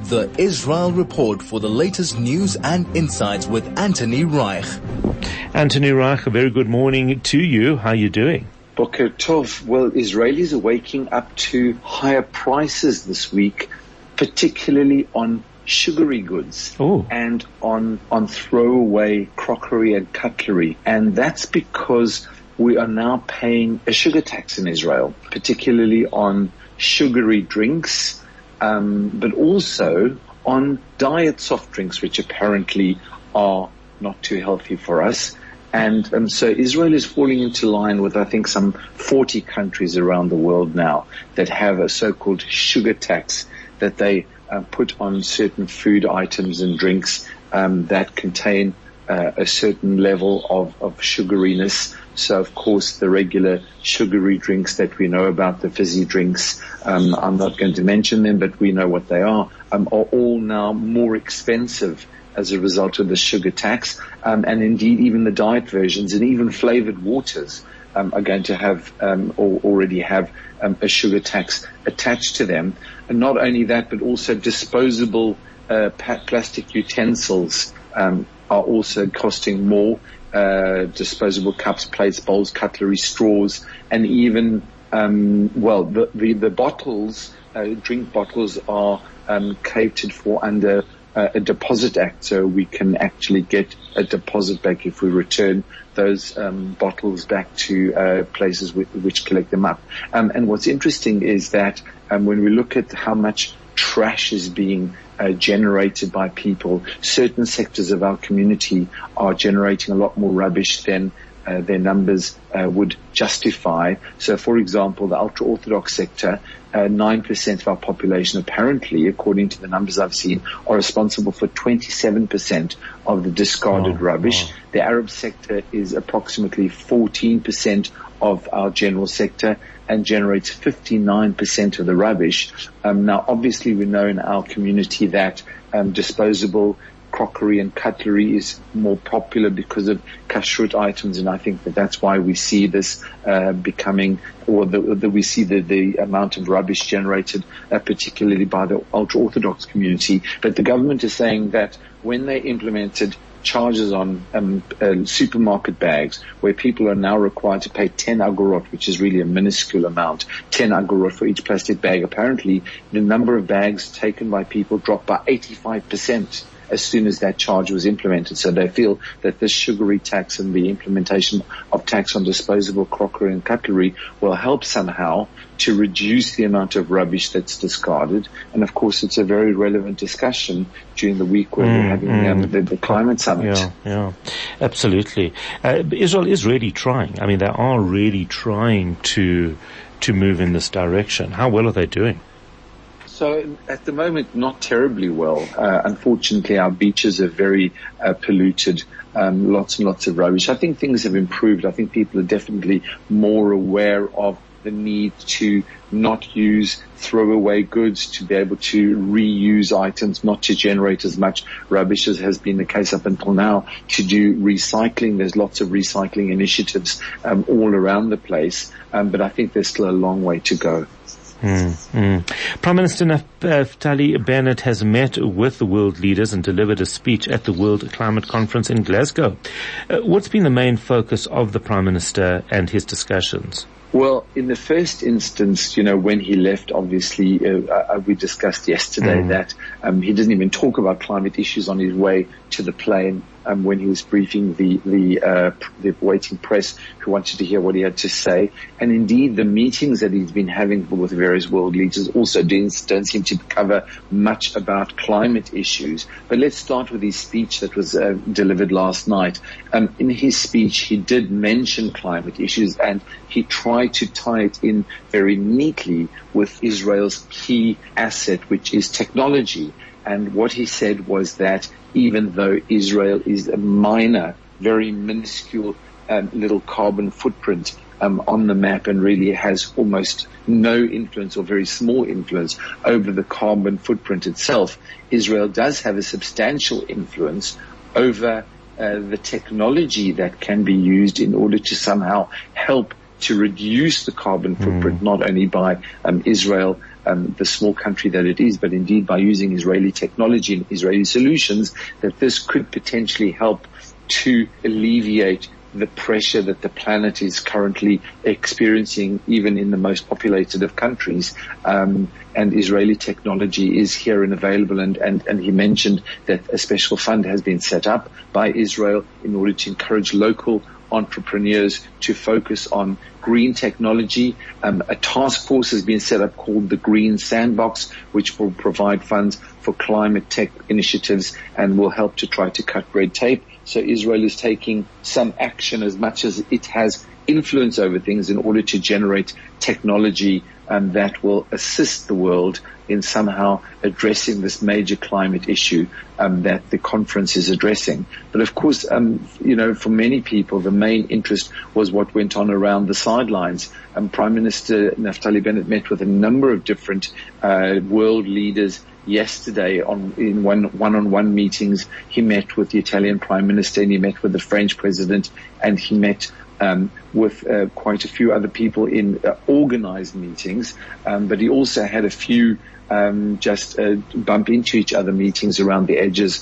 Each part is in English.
The Israel Report for the latest news and insights with Anthony Reich. Anthony Reich, a very good morning to you. How are you doing? Boker Tov. Well, Israelis are waking up to higher prices this week, particularly on sugary goods and on throwaway crockery and cutlery. And that's because we are now paying a sugar tax in Israel, particularly on sugary drinks, but also on diet soft drinks, which apparently are not too healthy for us. And so Israel is falling into line with, I think, some 40 countries around the world now that have a so-called sugar tax that they put on certain food items and drinks that contain a certain level of sugariness. So, of course, the regular sugary drinks that we know about, the fizzy drinks, I'm not going to mention them, but we know what they are all now more expensive as a result of the sugar tax. And indeed, even the diet versions and even flavored waters are going to have or already have a sugar tax attached to them. And not only that, but also disposable plastic utensils are also costing more. Disposable cups, plates, bowls, cutlery, straws, and even the bottles, drink bottles are catered for under a deposit act, so we can actually get a deposit back if we return those bottles back to places which collect them up. And what's interesting is that when we look at how much trash is being generated by people, certain sectors of our community are generating a lot more rubbish than their numbers would justify. So, for example, the ultra-Orthodox sector, 9% of our population apparently, according to the numbers I've seen, are responsible for 27% of the discarded rubbish. The Arab sector is approximately 14% of our general sector and generates 59% of the rubbish. Now, obviously, we know in our community that disposable crockery and cutlery is more popular because of kashrut items, and I think that's why we see this becoming, or that we see the amount of rubbish generated, particularly by the ultra-Orthodox community. But the government is saying that when they implemented charges on supermarket bags, where people are now required to pay 10 agorot, which is really a minuscule amount, 10 agorot for each plastic bag, apparently the number of bags taken by people dropped by 85% as soon as that charge was implemented. So they feel that this sugary tax and the implementation of tax on disposable crockery and cutlery will help somehow to reduce the amount of rubbish that's discarded. And of course, it's a very relevant discussion during the week where we're having the climate summit. Yeah, absolutely. Israel is really trying. I mean, they are really trying to move in this direction. How well are they doing? So at the moment, not terribly well. Unfortunately, our beaches are very polluted, lots and lots of rubbish. I think things have improved. I think people are definitely more aware of the need to not use throwaway goods, to be able to reuse items, not to generate as much rubbish as has been the case up until now, to do recycling. There's lots of recycling initiatives all around the place, but I think there's still a long way to go. Prime Minister Naftali Bennett has met with the world leaders and delivered a speech at the World Climate Conference in Glasgow. What's been the main focus of the Prime Minister and his discussions? Well, in the first instance, when he left, obviously, we discussed yesterday that he didn't even talk about climate issues on his way to the plane when he was briefing the waiting press who wanted to hear what he had to say. And indeed, the meetings that he's been having with various world leaders also don't seem to cover much about climate issues. But let's start with his speech that was delivered last night. In his speech, he did mention climate issues, and he tried to tie it in very neatly with Israel's key asset, which is technology. And what he said was that even though Israel is a minor, very minuscule little carbon footprint on the map and really has almost no influence or very small influence over the carbon footprint itself, Israel does have a substantial influence over the technology that can be used in order to somehow help to reduce the carbon footprint, not only by Israel the small country that it is, but indeed by using Israeli technology and Israeli solutions, that this could potentially help to alleviate the pressure that the planet is currently experiencing, even in the most populated of countries. And Israeli technology is here and available. And he mentioned that a special fund has been set up by Israel in order to encourage local entrepreneurs to focus on green technology. A task force has been set up called the Green Sandbox, which will provide funds for climate tech initiatives and will help to try to cut red tape. So Israel is taking some action as much as it has influence over things in order to generate technology that will assist the world in somehow addressing this major climate issue that the conference is addressing. But of course, for many people, the main interest was what went on around the sidelines. Prime Minister Naftali Bennett met with a number of different world leaders yesterday in one-on-one meetings. He met with the Italian Prime Minister, and he met with the French President, and he met with quite a few other people in organized meetings, but he also had a few just bump into each other meetings around the edges,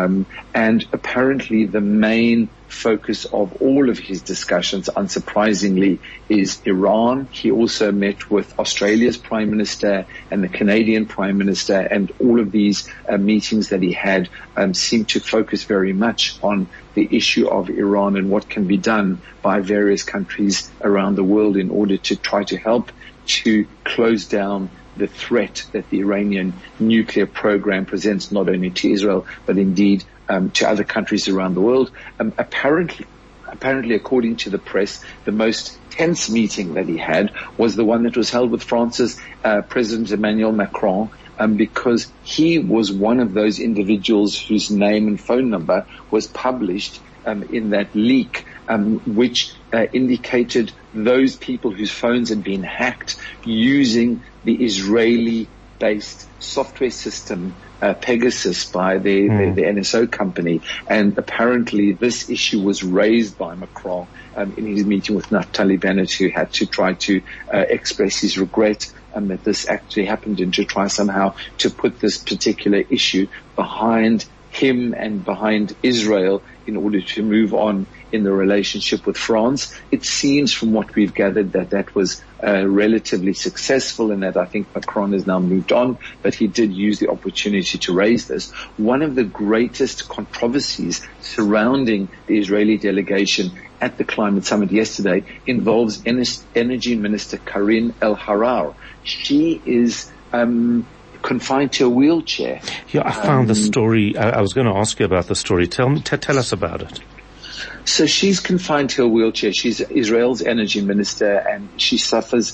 and apparently the main focus of all of his discussions, unsurprisingly, is Iran. He also met with Australia's Prime Minister and the Canadian Prime Minister, and all of these meetings that he had seemed to focus very much on the issue of Iran and what can be done by various countries around the world in order to try to help to close down the threat that the Iranian nuclear program presents not only to Israel, but indeed to other countries around the world. Apparently, according to the press, the most tense meeting that he had was the one that was held with France's President Emmanuel Macron, because he was one of those individuals whose name and phone number was published in that leak, which indicated those people whose phones had been hacked using the Israeli-based software system Pegasus by the NSO company. And apparently this issue was raised by Macron in his meeting with Naftali Bennett, who had to try to express his regret that this actually happened, and to try somehow to put this particular issue behind him and behind Israel in order to move on in the relationship with France. It seems from what we've gathered that was relatively successful, and that I think Macron has now moved on, but he did use the opportunity to raise this. One of the greatest controversies surrounding the Israeli delegation at the climate summit yesterday involves Energy Minister Karine El-Harar. She is confined to a wheelchair. Yeah, I found the story. I was going to ask you about the story. Tell us about it. So she's confined to a wheelchair. She's Israel's energy minister, and she suffers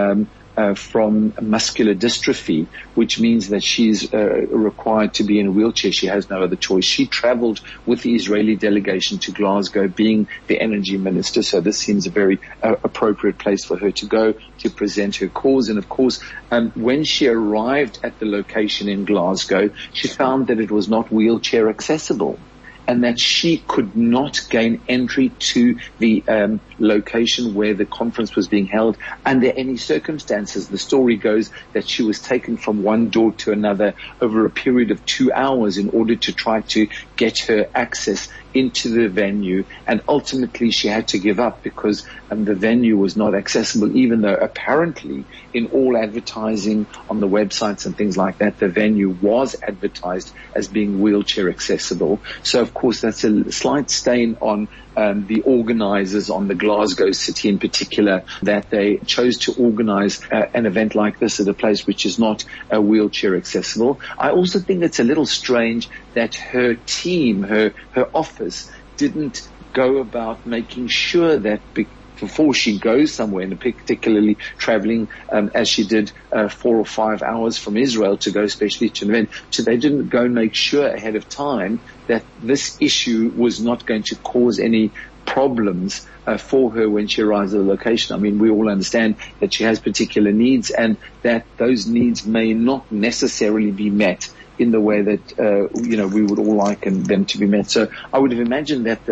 from muscular dystrophy, which means that she's required to be in a wheelchair. She has no other choice. She traveled with the Israeli delegation to Glasgow, being the energy minister, so this seems a very appropriate place for her to go to present her cause. And of course, when she arrived at the location in Glasgow, she found that it was not wheelchair accessible, and that she could not gain entry to the location where the conference was being held under any circumstances. The story goes that she was taken from one door to another over a period of 2 hours in order to try to get her access into the venue, and ultimately she had to give up because the venue was not accessible, even though apparently in all advertising on the websites and things like that, the venue was advertised as being wheelchair accessible. So of course that's a slight stain on the organizers, on the Glasgow city in particular, that they chose to organize an event like this at a place which is not wheelchair accessible. I also think it's a little strange that her team, her office, didn't go about making sure that before she goes somewhere, and particularly traveling as she did 4 or 5 hours from Israel to go especially to an event, so they didn't go and make sure ahead of time that this issue was not going to cause any problems for her when she arrives at the location. I mean, we all understand that she has particular needs, and that those needs may not necessarily be met in the way that we would all like them to be met. So I would have imagined that the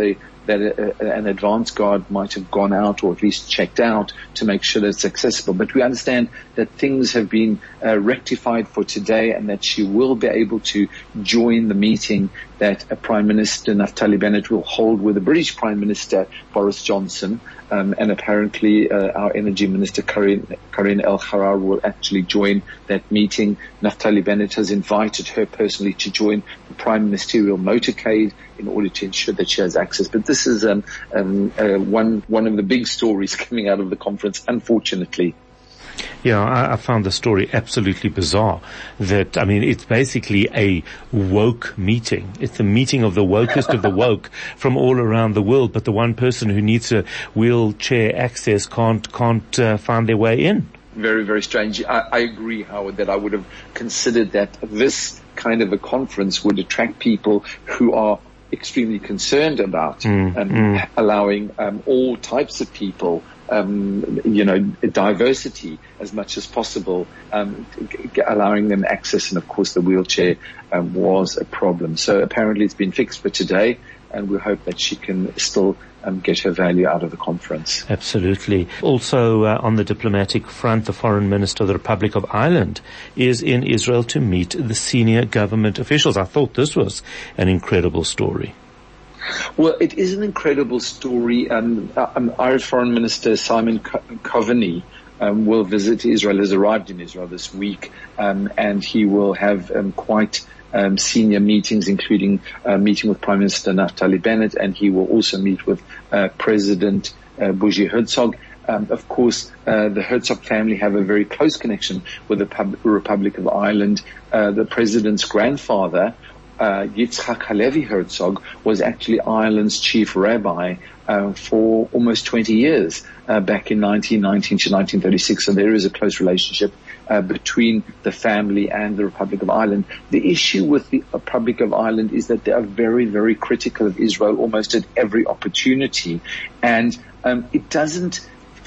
that an advance guard might have gone out or at least checked out to make sure that it's accessible. But we understand that things have been rectified for today and that she will be able to join the meeting that Prime Minister Naftali Bennett will hold with the British Prime Minister Boris Johnson. And apparently our Energy Minister Karine El-Kharar will actually join that meeting. Naftali Bennett has invited her personally to join the Prime Ministerial motorcade in order to ensure that she has access. But this is one of the big stories coming out of the conference, unfortunately. Yeah, I found the story absolutely bizarre. That, I mean, it's basically a woke meeting. It's a meeting of the wokest of the woke from all around the world, but the one person who needs a wheelchair access can't find their way in. Very, very strange. I agree, Howard, that I would have considered that this kind of a conference would attract people who are extremely concerned about allowing all types of people diversity as much as possible, allowing them access, and of course the wheelchair was a problem. So apparently it's been fixed for today, and we hope that she can still get her value out of the conference. Absolutely. Also, on the diplomatic front, the Foreign Minister of the Republic of Ireland is in Israel to meet the senior government officials. I thought this was an incredible story. Well, it is an incredible story. Irish Foreign Minister Simon Coveney will visit Israel, has arrived in Israel this week, and he will have quite senior meetings, including a meeting with Prime Minister Naftali Bennett, and he will also meet with President Bougie Herzog. Of course, the Herzog family have a very close connection with the Republic of Ireland. The President's grandfather, Yitzhak Halevi Herzog, was actually Ireland's chief rabbi for almost 20 years, back in 1919 to 1936. So there is a close relationship between the family and the Republic of Ireland. The issue with the Republic of Ireland is that they are very, very critical of Israel almost at every opportunity, and it doesn't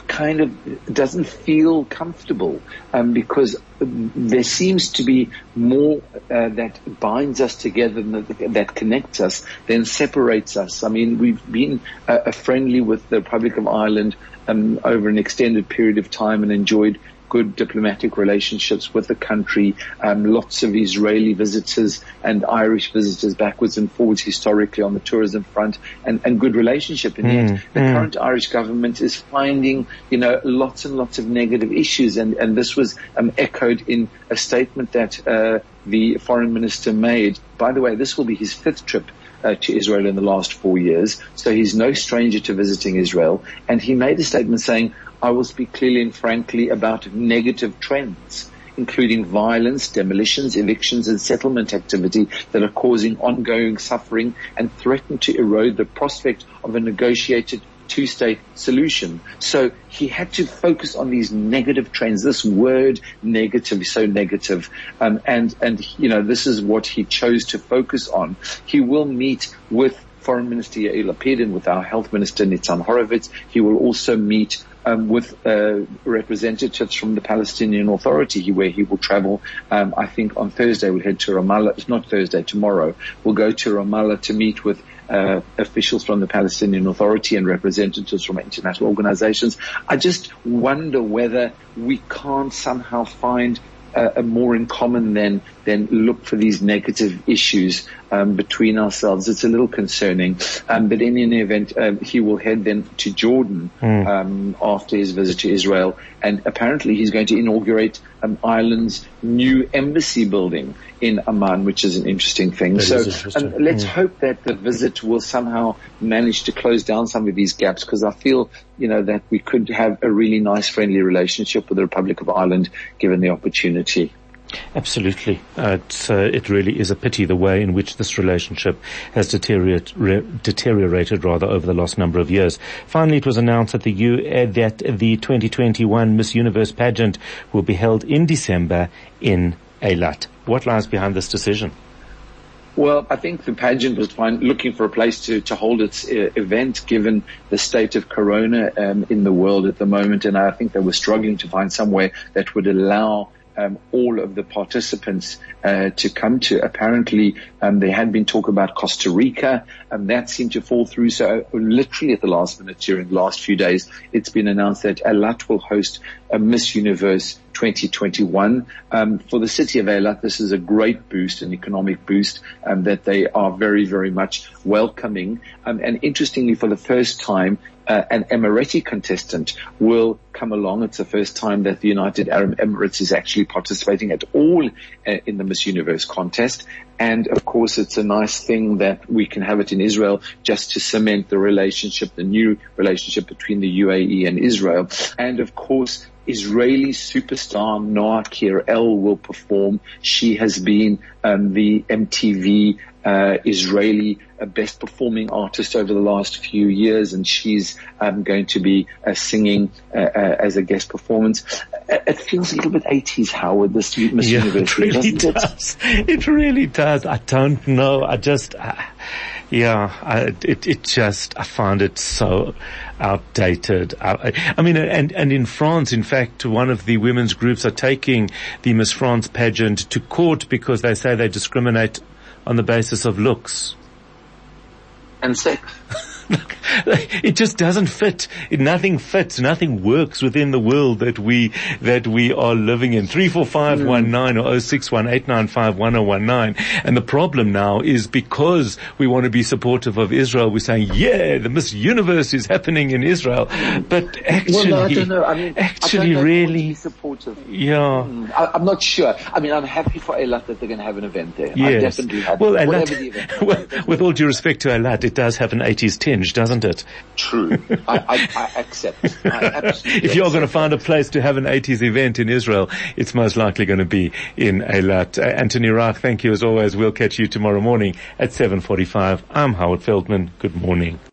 feel comfortable, because there seems to be more that binds us together, that connects us, than separates us. I mean, we've been friendly with the Republic of Ireland over an extended period of time and enjoyed good diplomatic relationships with the country, lots of Israeli visitors and Irish visitors backwards and forwards historically on the tourism front, and good relationship. And yet the current Irish government is finding, lots and lots of negative issues. And this was echoed in a statement that the foreign minister made. By the way, this will be his 5th trip to Israel in the last 4 years. So he's no stranger to visiting Israel. And he made a statement saying, "I will speak clearly and frankly about negative trends, including violence, demolitions, evictions, and settlement activity that are causing ongoing suffering and threaten to erode the prospect of a negotiated two-state solution." So he had to focus on these negative trends. This word negative is so negative. And this is what he chose to focus on. He will meet with Foreign Minister Yair Lapid and with our Health Minister Nitzan Horowitz. He will also meet with representatives from the Palestinian Authority, where he will travel. I think on Thursday we'll head to Ramallah. It's not Thursday, tomorrow. We'll go to Ramallah to meet with officials from the Palestinian Authority and representatives from international organizations. I just wonder whether we can't somehow find more in common than look for these negative issues between ourselves. It's a little concerning. But in any event, he will head then to Jordan after his visit to Israel. And apparently he's going to inaugurate Ireland's new embassy building in Amman, which is an interesting thing. Let's hope that the visit will somehow manage to close down some of these gaps, because I feel, that we could have a really nice, friendly relationship with the Republic of Ireland given the opportunity. Absolutely. It really is a pity the way in which this relationship has deteriorated over the last number of years. Finally, it was announced that the 2021 Miss Universe pageant will be held in December in Eilat. What lies behind this decision? Well, I think the pageant was looking for a place to hold its event, given the state of corona in the world at the moment, and I think they were struggling to find somewhere that would allow all of the participants to come to. Apparently, there had been talk about Costa Rica, and that seemed to fall through. So literally at the last minute during the last few days, it's been announced that Eilat will host a Miss Universe 2021. For the city of Eilat, this is a great boost, an economic boost, that they are very, very much welcoming. And interestingly, for the first time, an Emirati contestant will come along. It's the first time that the United Arab Emirates is actually participating at all in the Miss Universe contest. And of course, it's a nice thing that we can have it in Israel just to cement the relationship, the new relationship between the UAE and Israel. And of course, Israeli superstar Noa Kirel will perform. She has been the MTV Israeli best performing artist over the last few years, and she's going to be singing as a guest performance. It feels a little bit 80s, Howard, this Miss Universe. It really does. It really does. I don't know. I find it so outdated. I mean, and in France, in fact, one of the women's groups are taking the Miss France pageant to court because they say they discriminate on the basis of looks. And sex. It just doesn't fit. Nothing fits. Nothing works within the world that we are living in. 34519 or 0618951019. And the problem now is because we want to be supportive of Israel, we're saying, yeah, the Miss Universe is happening in Israel. But actually, well, no, I don't know. I mean, actually, really, supportive. Yeah. I'm not sure. I mean, I'm happy for Eilat that they're going to have an event there. Yes. I'm definitely happy. Well, Eilat, with all due respect to Eilat, it does have an 80s tinge, doesn't it? True. I accept. I absolutely if you're going to find a place to have an 80s event in Israel, it's most likely going to be in Eilat. Anthony Rach, thank you as always. We'll catch you tomorrow morning at 7:45. I'm Howard Feldman. Good morning.